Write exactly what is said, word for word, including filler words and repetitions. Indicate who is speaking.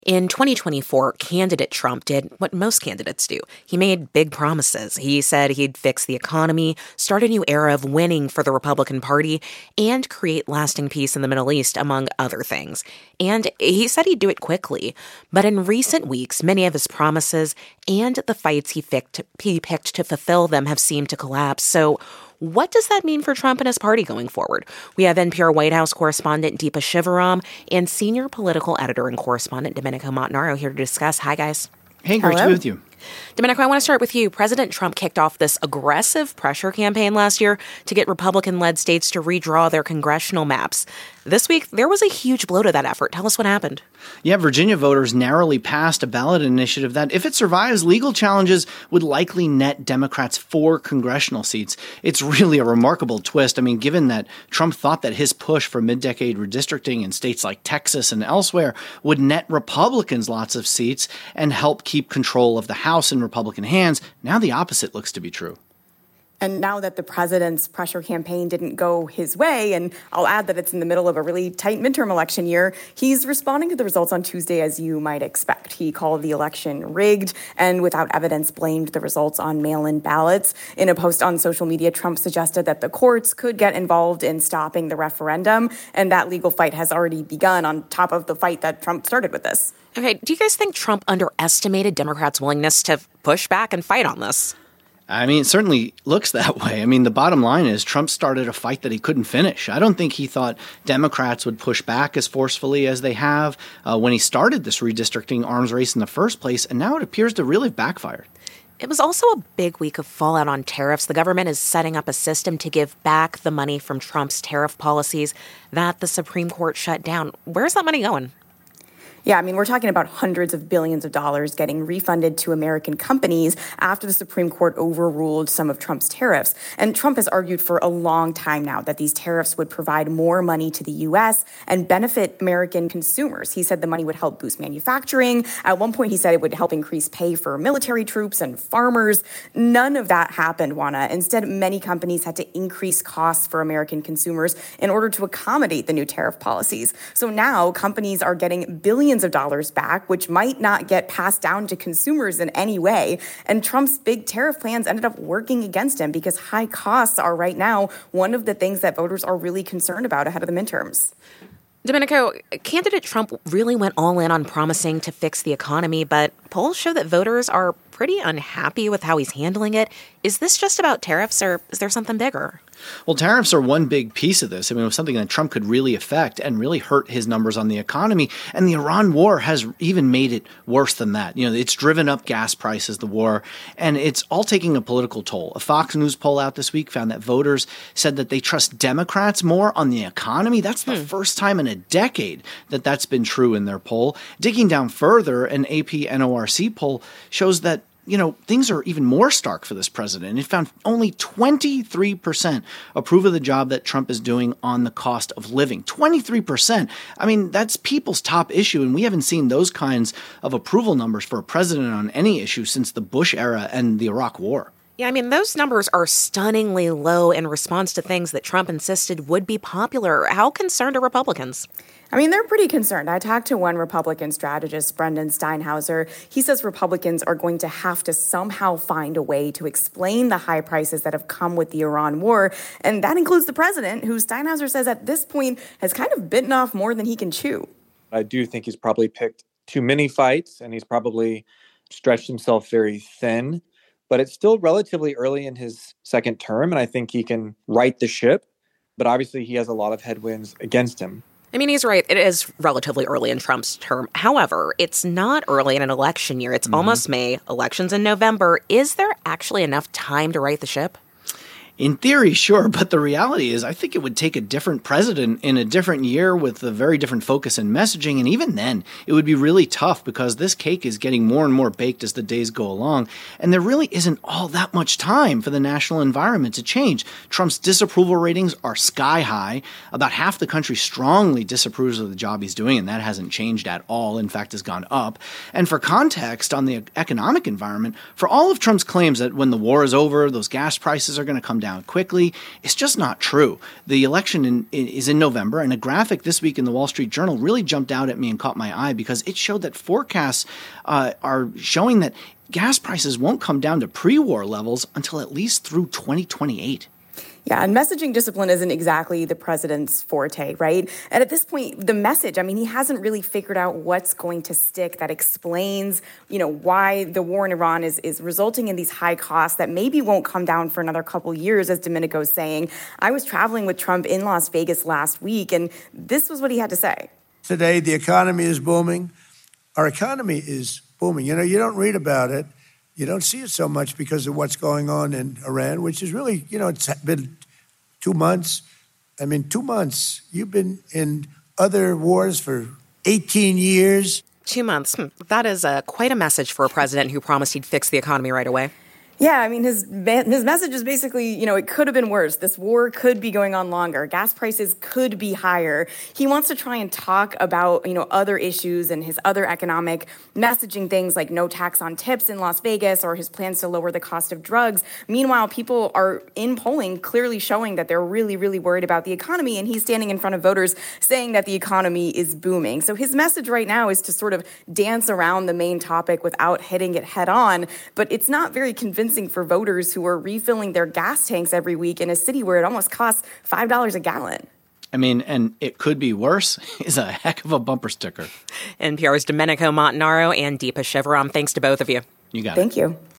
Speaker 1: In twenty twenty-four, candidate Trump did what most candidates do. He made big promises. He said he'd fix the economy, start a new era of winning for the Republican Party, and create lasting peace in the Middle East, among other things. And he said he'd do it quickly. But in recent weeks, many of his promises and the fights he picked, he picked to fulfill them have seemed to collapse. So what does that mean for Trump and his party going forward? We have N P R White House correspondent Deepa Shivaram and senior political editor and correspondent Domenico Montanaro here to discuss. Hi, guys.
Speaker 2: Hey, great
Speaker 1: Hello.
Speaker 2: to be with you.
Speaker 1: Domenico, I want to start with you. President Trump kicked off this aggressive pressure campaign last year to get Republican-led states to redraw their congressional maps. This week, there was a huge blow to that effort. Tell us what happened.
Speaker 2: Yeah, Virginia voters narrowly passed a ballot initiative that, if it survives legal challenges, would likely net Democrats four congressional seats. It's really a remarkable twist. I mean, given that Trump thought that his push for mid-decade redistricting in states like Texas and elsewhere would net Republicans lots of seats and help keep control of the House in Republican hands, now the opposite looks to be true.
Speaker 3: And now that the president's pressure campaign didn't go his way, and I'll add that it's in the middle of a really tight midterm election year, he's responding to the results on Tuesday as you might expect. He called the election rigged and without evidence blamed the results on mail-in ballots. In a post on social media, Trump suggested that the courts could get involved in stopping the referendum, and that legal fight has already begun on top of the fight that Trump started with this.
Speaker 1: Okay, do you guys think Trump underestimated Democrats' willingness to push back and fight on this?
Speaker 2: I mean, it certainly looks that way. I mean, the bottom line is Trump started a fight that he couldn't finish. I don't think he thought Democrats would push back as forcefully as they have uh, when he started this redistricting arms race in the first place, and now it appears to really have backfired.
Speaker 1: It was also a big week of fallout on tariffs. The government is setting up a system to give back the money from Trump's tariff policies that the Supreme Court shut down. Where's that money going?
Speaker 3: Yeah, I mean, we're talking about hundreds of billions of dollars getting refunded to American companies after the Supreme Court overruled some of Trump's tariffs. And Trump has argued for a long time now that these tariffs would provide more money to the U S and benefit American consumers. He said the money would help boost manufacturing. At one point, he said it would help increase pay for military troops and farmers. None of that happened, Juana. Instead, many companies had to increase costs for American consumers in order to accommodate the new tariff policies. So now companies are getting billions of dollars back, which might not get passed down to consumers in any way. And Trump's big tariff plans ended up working against him because high costs are right now one of the things that voters are really concerned about ahead of the midterms.
Speaker 1: Domenico, candidate Trump really went all in on promising to fix the economy, but polls show that voters are pretty unhappy with how he's handling it. Is this just about tariffs, or is there something bigger?
Speaker 2: Well, tariffs are one big piece of this. I mean, it was something that Trump could really affect and really hurt his numbers on the economy. And the Iran war has even made it worse than that. You know, it's driven up gas prices, the war, and it's all taking a political toll. A Fox News poll out this week found that voters said that they trust Democrats more on the economy. That's the hmm. first time in a decade that that's been true in their poll. Digging down further, an A P N O R C poll shows that you know, things are even more stark for this president. It found only twenty-three percent approve of the job that Trump is doing on the cost of living. twenty-three percent. I mean, that's people's top issue, and we haven't seen those kinds of approval numbers for a president on any issue since the Bush era and the Iraq War.
Speaker 1: Yeah, I mean, those numbers are stunningly low in response to things that Trump insisted would be popular. How concerned are Republicans?
Speaker 3: I mean, they're pretty concerned. I talked to one Republican strategist, Brendan Steinhauser. He says Republicans are going to have to somehow find a way to explain the high prices that have come with the Iran war. And that includes the president, who Steinhauser says at this point has kind of bitten off more than he can chew.
Speaker 4: I do think he's probably picked too many fights, and he's probably stretched himself very thin. But it's still relatively early in his second term, and I think he can right the ship. But obviously, he has a lot of headwinds against him.
Speaker 1: I mean, he's right. It is relatively early in Trump's term. However, it's not early in an election year. It's mm-hmm. almost May. Elections in November. Is there actually enough time to right the ship?
Speaker 2: In theory, sure, but the reality is I think it would take a different president in a different year with a very different focus and messaging, and even then, it would be really tough because this cake is getting more and more baked as the days go along, and there really isn't all that much time for the national environment to change. Trump's disapproval ratings are sky high. About half the country strongly disapproves of the job he's doing, and that hasn't changed at all. In fact, has gone up. And for context on the economic environment, for all of Trump's claims that when the war is over, those gas prices are going to come down, down quickly. It's just not true. The election in, is in November, and a graphic this week in the Wall Street Journal really jumped out at me and caught my eye because it showed that forecasts uh, are showing that gas prices won't come down to pre-war levels until at least through twenty twenty-eight.
Speaker 3: Yeah, and messaging discipline isn't exactly the president's forte, right? And at this point, the message, I mean, he hasn't really figured out what's going to stick that explains, you know, why the war in Iran is, is resulting in these high costs that maybe won't come down for another couple years, as Domenico's saying. I was traveling with Trump in Las Vegas last week, and this was what he had to say.
Speaker 5: Today, the economy is booming. Our economy is booming. You know, you don't read about it. You don't see it so much because of what's going on in Iran, which is really, you know, it's been two months. I mean, two months. You've been in other wars for eighteen years.
Speaker 1: Two months. That is uh, quite a message for a president who promised he'd fix the economy right away.
Speaker 3: Yeah, I mean, his his message is basically, you know, it could have been worse. This war could be going on longer. Gas prices could be higher. He wants to try and talk about, you know, other issues and his other economic messaging things like no tax on tips in Las Vegas or his plans to lower the cost of drugs. Meanwhile, people are in polling clearly showing that they're really, really worried about the economy. And he's standing in front of voters saying that the economy is booming. So his message right now is to sort of dance around the main topic without hitting it head on. But it's not very convincing for voters who are refilling their gas tanks every week in a city where it almost costs five dollars a gallon.
Speaker 2: I mean, and it could be worse is a heck of a bumper sticker.
Speaker 1: N P R's Domenico Montanaro and Deepa Shivaram. Thanks to both of you.
Speaker 2: You got
Speaker 3: Thank
Speaker 2: it.
Speaker 3: Thank you.